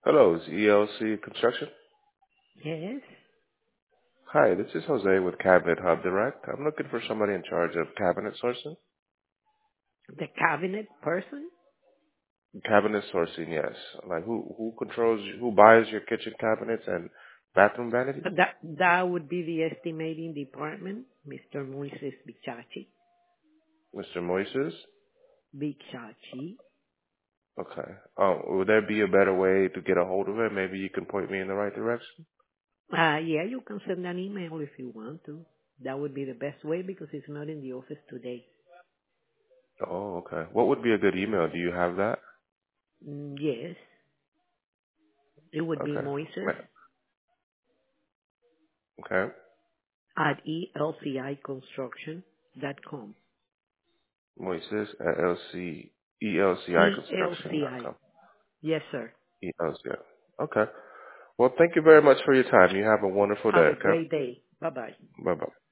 Hello, is ELC Construction? Yes. Hi, this is Jose with Cabinet Hub Direct. I'm looking for somebody in charge of cabinet sourcing. The cabinet person? Cabinet sourcing, yes. Like who controls, who buys your kitchen cabinets and bathroom vanities? That would be the estimating department, Mr. Moises Bichachi. Mr. Moises? Bichachi. Okay. Would there be a better way to get a hold of him? Maybe you can point me in the right direction? Yeah, you can send an email if you want to. That would be the best way because he's not in the office today. Oh, okay. What would be a good email? Do you have that? Yes. It would be Okay. Moises Okay. at elciconstruction.com. Moises at ELCI. ELCIconstruction.com. Yes, sir. ELCI. Okay. Well, thank you very much for your time. You have a wonderful day, Have a okay? great day. Bye-bye. Bye-bye.